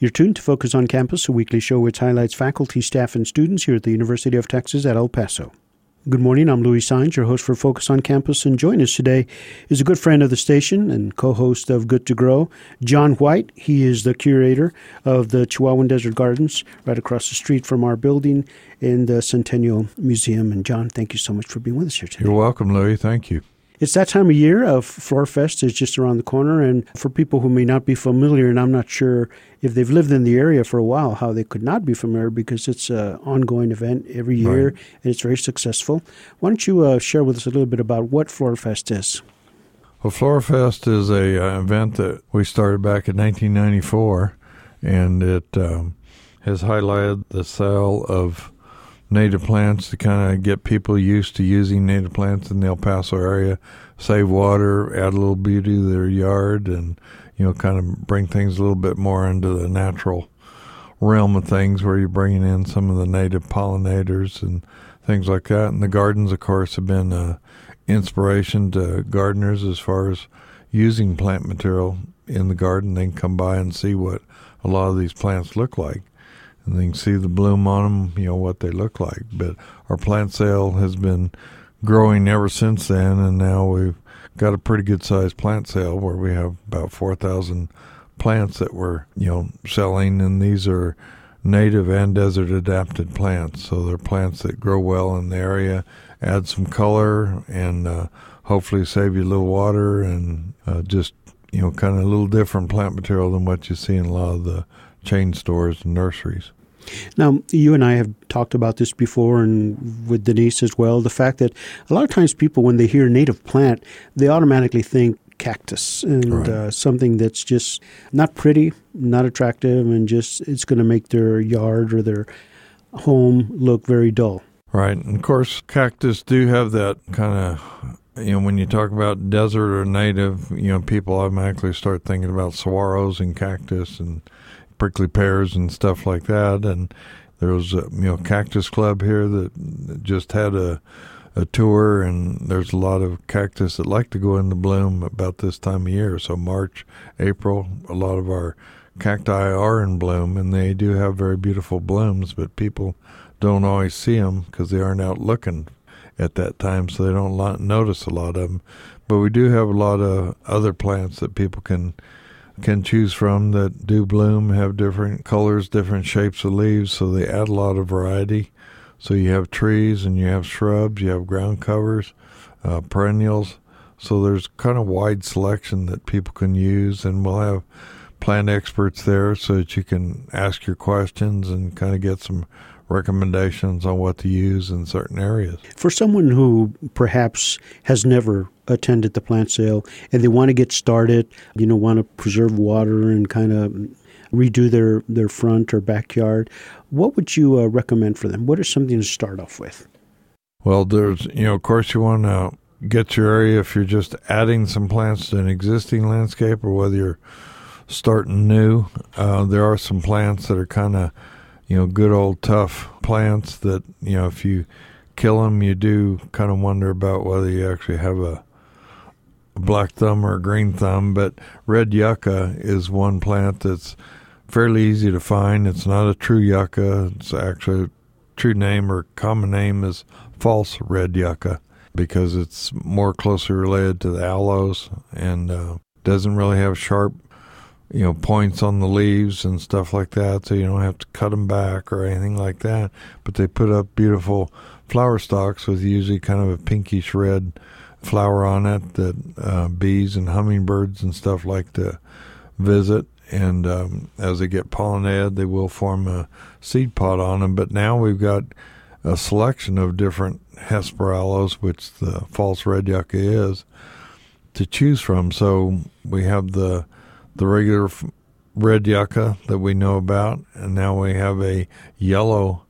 You're tuned to Focus on Campus, a weekly show which highlights faculty, staff, and students here at the University of Texas at El Paso. Good morning, I'm Louis Saenz, your host for Focus on Campus, and joining us today is a good friend of the station and co-host of Good to Grow, John White. He is the curator of the Chihuahuan Desert Gardens right across the street from our building in the Centennial Museum. And John, thank you so much for being with us here today. You're welcome, Louis. Thank you. It's that time of year. Flora Fest is just around the corner, and for people who may not be familiar, and I'm not sure if they've lived in the area for a while, how they could not be familiar, because it's an ongoing event every year, right, and it's very successful. Why don't you share with us a little bit about what Flora Fest is? Well, Flora Fest is a event that we started back in 1994, and it has highlighted the sale of native plants to kind of get people used to using native plants in the El Paso area, save water, add a little beauty to their yard, and, you know, kind of bring things a little bit more into the natural realm of things where you're bringing in some of the native pollinators and things like that. And the gardens, of course, have been an inspiration to gardeners as far as using plant material in the garden. They can come by and see what a lot of these plants look like. And they can see the bloom on them, you know, what they look like. But our plant sale has been growing ever since then, and now we've got a pretty good-sized plant sale where we have about 4,000 plants that we're, you know, selling, and these are native and desert-adapted plants. So they're plants that grow well in the area, add some color, and hopefully save you a little water, and just, you know, kind of a little different plant material than what you see in a lot of the chain stores and nurseries. Now, you and I have talked about this before, and with Denise as well, the fact that a lot of times people, when they hear native plant, they automatically think cactus and right, something that's just not pretty, not attractive, and just it's going to make their yard or their home look very dull. Right. And, of course, cactus do have that kind of, you know, when you talk about desert or native, you know, people automatically start thinking about saguaros and cactus and prickly pears and stuff like that. And there was a, you know, cactus club here that just had a tour, and there's a lot of cactus that like to go into bloom about this time of year. So March, April, a lot of our cacti are in bloom, and they do have very beautiful blooms, but people don't always see them because they aren't out looking at that time, so they don't notice a lot of them. But we do have a lot of other plants that people can choose from that do bloom, have different colors, different shapes of leaves, so they add a lot of variety. So you have trees and you have shrubs, you have ground covers, perennials. So there's kind of wide selection that people can use, and we'll have plant experts there so that you can ask your questions and kind of get some recommendations on what to use in certain areas. For someone who perhaps has never attended the plant sale and they want to get started, you know, want to preserve water and kind of redo their front or backyard, what would you recommend for them? What is something to start off with? Well, there's, you know, of course you want to get your area if you're just adding some plants to an existing landscape or whether you're starting new. There are some plants that are kind of, you know, good old tough plants that, you know, if you kill them, you do kind of wonder about whether you actually have a black thumb or a green thumb. But red yucca is one plant that's fairly easy to find. It's not a true yucca. It's actually a true name or common name is false red yucca because it's more closely related to the aloes and doesn't really have sharp, you know, points on the leaves and stuff like that, so you don't have to cut them back or anything like that. But they put up beautiful flower stalks with usually kind of a pinkish red flower on it that bees and hummingbirds and stuff like to visit. And as they get pollinated, they will form a seed pod on them. But now we've got a selection of different Hesperaloes, which the false red yucca is, to choose from. So we have the regular red yucca that we know about, and now we have a yellow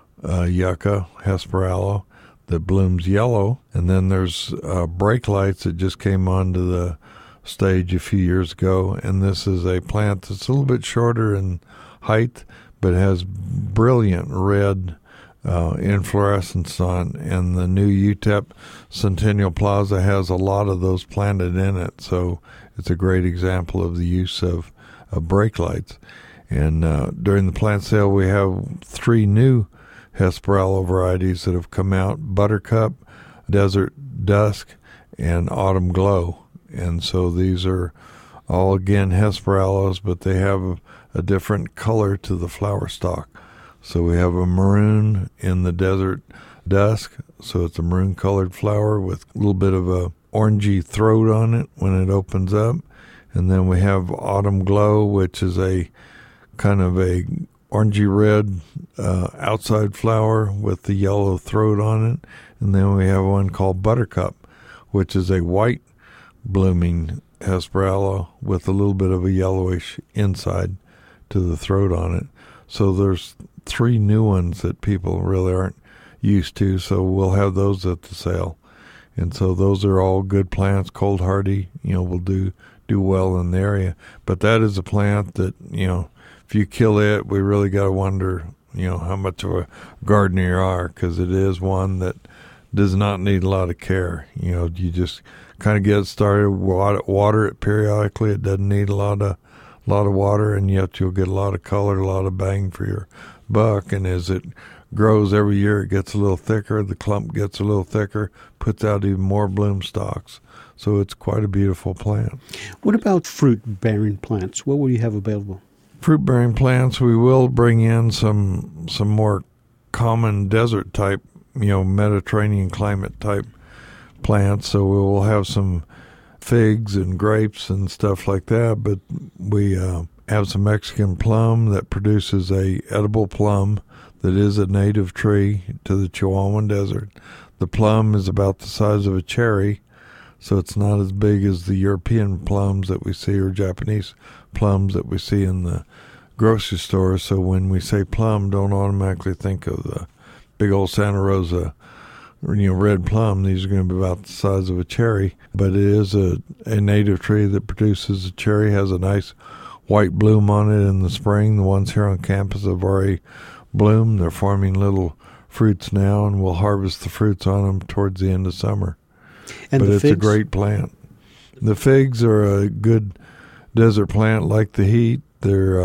yucca, Hesperaloe, that blooms yellow. And then there's brake lights that just came onto the stage a few years ago, and this is a plant that's a little bit shorter in height, but has brilliant red inflorescence on, and the new UTEP Centennial Plaza has a lot of those planted in it, so it's a great example of the use of brake lights. And during the plant sale, we have 3 new Hesperella varieties that have come out: Buttercup, Desert Dusk, and Autumn Glow. And so these are all, again, Hesperellas, but they have a different color to the flower stalk. So we have a maroon in the Desert Dusk, so it's a maroon-colored flower with a little bit of a orangey throat on it when it opens up. And then we have Autumn Glow, which is a kind of a orangey red outside flower with the yellow throat on it. And then we have one called Buttercup, which is a white blooming Hesperella with a little bit of a yellowish inside to the throat on it. So there's 3 new ones that people really aren't used to, so we'll have those at the sale. And so those are all good plants, cold hardy, will do well in the area. But that is a plant that, if you kill it, we really got to wonder, how much of a gardener you are, because it is one that does not need a lot of care. You just kind of get it started, water it periodically. It doesn't need a lot of water, and yet you'll get a lot of color, a lot of bang for your buck. And as it grows every year, it gets a little thicker. The clump gets a little thicker, puts out even more bloom stalks. So it's quite a beautiful plant. What about fruit-bearing plants? What will you have available? Fruit-bearing plants, we will bring in some more common desert type, Mediterranean climate type plants. So we will have some figs and grapes and stuff like that. But we have some Mexican plum that produces a edible plum that is a native tree to the Chihuahuan Desert. The plum is about the size of a cherry, so it's not as big as the European plums that we see or Japanese plums that we see in the grocery store. So when we say plum, don't automatically think of the big old Santa Rosa, red plum. These are going to be about the size of a cherry, but it is a native tree that produces a cherry, has a nice white bloom on it in the spring. The ones here on campus have already bloomed. They're forming little fruits now, and we'll harvest the fruits on them towards the end of summer. And but it's figs? A great plant. The figs are a good desert plant, like the heat. They're,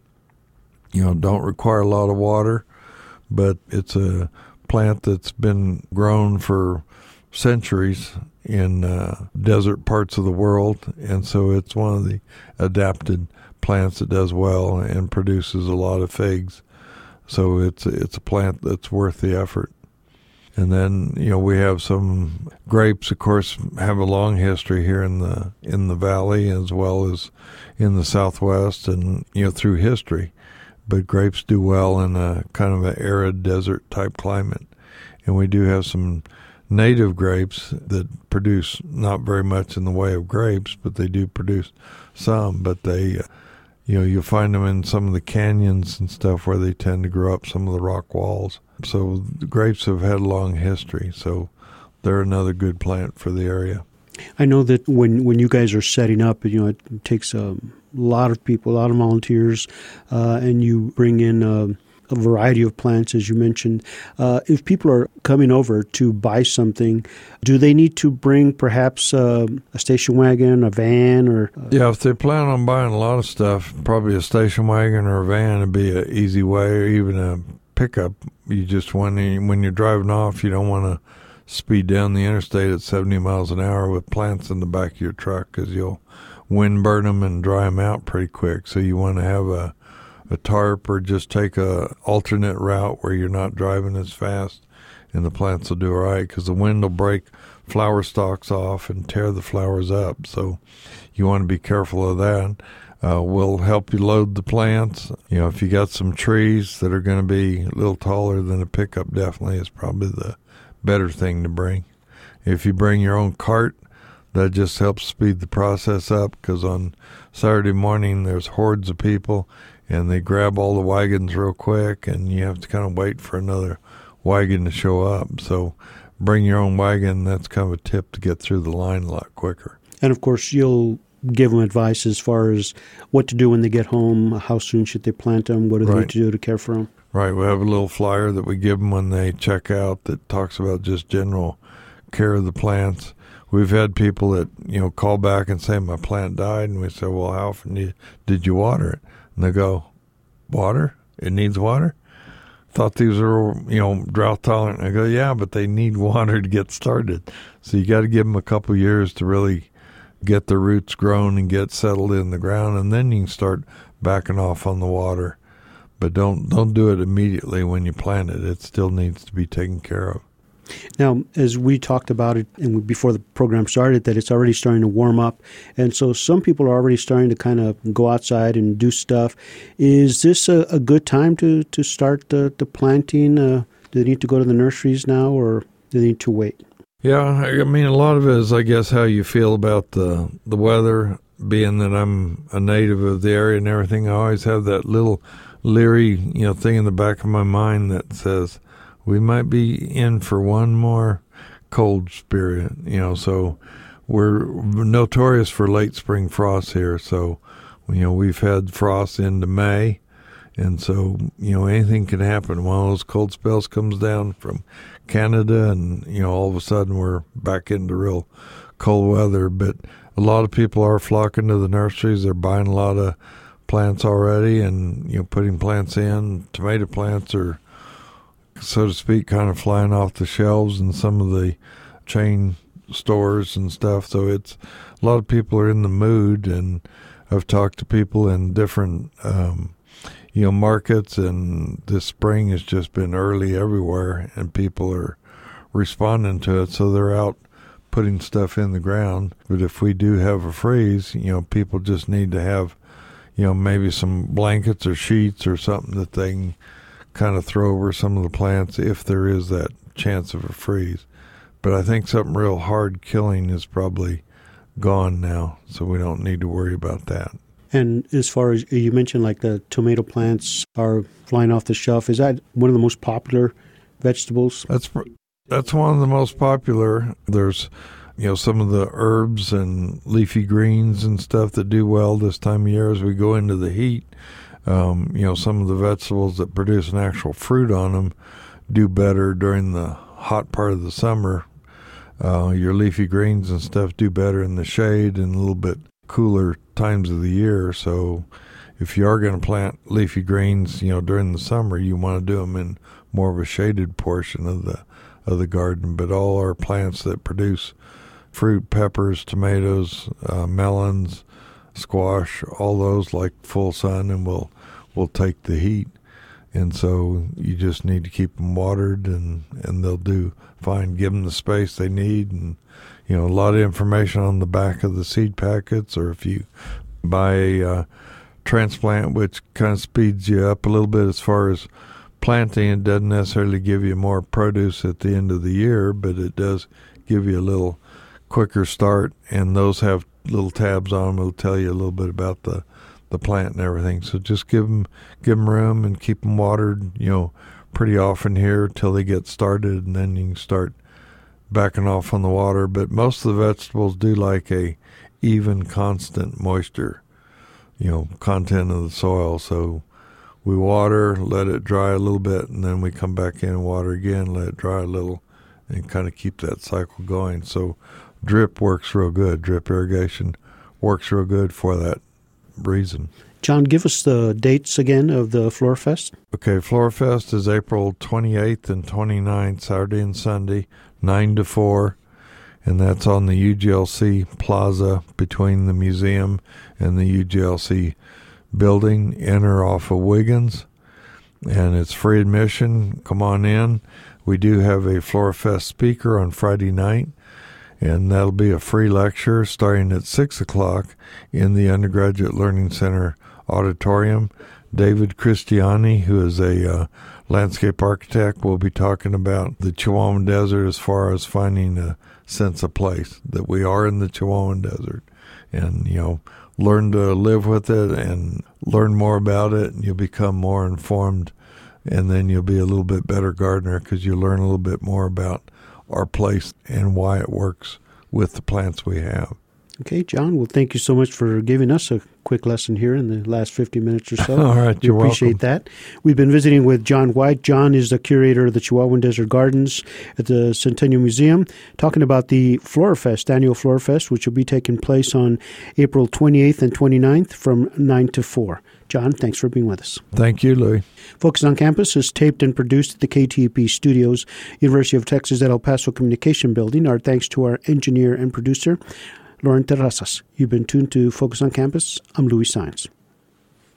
don't require a lot of water, but it's a plant that's been grown for centuries in desert parts of the world, and so it's one of the adapted plants that does well and produces a lot of figs. So it's a plant that's worth the effort. And then, we have some grapes, of course, have a long history here in the valley as well as in the Southwest and, through history. But grapes do well in a kind of an arid desert type climate. And we do have some native grapes that produce not very much in the way of grapes, but they do produce some. But they, you'll find them in some of the canyons and stuff where they tend to grow up some of the rock walls. So the grapes have had a long history, so they're another good plant for the area. I know that when you guys are setting up, it takes a lot of people, a lot of volunteers, and you bring in a variety of plants, as you mentioned. If people are coming over to buy something, do they need to bring perhaps a station wagon, a van, or? Yeah, if they plan on buying a lot of stuff, probably a station wagon or a van would be an easy way, or even a pickup. You just when you're driving off, you don't want to speed down the interstate at 70 miles an hour with plants in the back of your truck, because you'll wind burn them and dry them out pretty quick. So you want to have a tarp, or just take a alternate route where you're not driving as fast, and the plants will do all right, because the wind will break flower stalks off and tear the flowers up. So you want to be careful of that. We'll help you load the plants. If you got some trees that are going to be a little taller than a pickup, definitely is probably the better thing to bring. If you bring your own cart, that just helps speed the process up, because on Saturday morning there's hordes of people, and they grab all the wagons real quick, and you have to kind of wait for another wagon to show up. So bring your own wagon. That's kind of a tip to get through the line a lot quicker. And, of course, you'll give them advice as far as what to do when they get home, how soon should they plant them, what do they need to do to care for them. Right. We have a little flyer that we give them when they check out that talks about just general care of the plants. We've had people that, call back and say, my plant died, and we say, well, how often did you water it? And they go, water. It needs water. Thought these were, drought tolerant. I go, yeah, but they need water to get started. So you got to give them a couple years to really get the roots grown and get settled in the ground, and then you can start backing off on the water. But don't do it immediately when you plant it. It still needs to be taken care of. Now, as we talked about it and before the program started, that it's already starting to warm up. And so some people are already starting to kind of go outside and do stuff. Is this a good time to start the planting? Do they need to go to the nurseries now, or do they need to wait? Yeah, I mean, a lot of it is, I guess, how you feel about the weather. Being that I'm a native of the area and everything, I always have that little leery, thing in the back of my mind that says, we might be in for one more cold spirit, so we're notorious for late spring frosts here. So, we've had frost into May, and so, anything can happen. One of those cold spells comes down from Canada, and, all of a sudden we're back into real cold weather. But a lot of people are flocking to the nurseries. They're buying a lot of plants already and, putting plants in. Tomato plants are, so to speak, kind of flying off the shelves in some of the chain stores and stuff. So it's a lot of people are in the mood, and I've talked to people in different, markets, and this spring has just been early everywhere, and people are responding to it. So they're out putting stuff in the ground. But if we do have a freeze, people just need to have, maybe some blankets or sheets or something that they can kind of throw over some of the plants if there is that chance of a freeze. But I think something real hard killing is probably gone now, so we don't need to worry about that. And as far as you mentioned, like the tomato plants are flying off the shelf, is that one of the most popular vegetables? That's one of the most popular. There's, some of the herbs and leafy greens and stuff that do well this time of year as we go into the heat. Some of the vegetables that produce an actual fruit on them do better during the hot part of the summer. Your leafy greens and stuff do better in the shade and a little bit cooler times of the year. So if you are going to plant leafy greens, during the summer, you want to do them in more of a shaded portion of the garden. But all our plants that produce fruit, peppers, tomatoes, melons, squash, all those like full sun and will take the heat. And so you just need to keep them watered, and they'll do fine. Give them the space they need, and a lot of information on the back of the seed packets, or if you buy a transplant, which kind of speeds you up a little bit as far as planting. It doesn't necessarily give you more produce at the end of the year, but it does give you a little quicker start, and those have little tabs on them. It'll tell you a little bit about the plant and everything. So just give them room and keep them watered, pretty often here till they get started, and then you can start backing off on the water. But most of the vegetables do like a even, constant moisture, content of the soil. So we water, let it dry a little bit, and then we come back in and water again, let it dry a little, and kind of keep that cycle going. So drip works real good. Drip irrigation works real good for that reason. John, give us the dates again of the Florfest. Okay, Florfest is April 28th and 29th, Saturday and Sunday, 9 to 4, and that's on the UGLC Plaza between the museum and the UGLC building. Enter off of Wiggins, and it's free admission. Come on in. We do have a Florfest speaker on Friday night, and that'll be a free lecture starting at 6 o'clock in the Undergraduate Learning Center auditorium. David Christiani, who is a landscape architect, will be talking about the Chihuahuan Desert as far as finding a sense of place, that we are in the Chihuahuan Desert, and, learn to live with it and learn more about it, and you'll become more informed, and then you'll be a little bit better gardener because you learn a little bit more about our place and why it works with the plants we have. Okay, John, well, thank you so much for giving us a quick lesson here in the last 50 minutes or so. All right, we appreciate that. We've been visiting with John White. John is the curator of the Chihuahuan Desert Gardens at the Centennial Museum, talking about the Florfest, annual Florfest, which will be taking place on April 28th and 29th from 9 to 4. John, thanks for being with us. Thank you, Louis. Focus on Campus is taped and produced at the KTUP studios, University of Texas at El Paso Communication Building. Our thanks to our engineer and producer, Lauren Terrazas. You've been tuned to Focus on Campus. I'm Louis Saenz.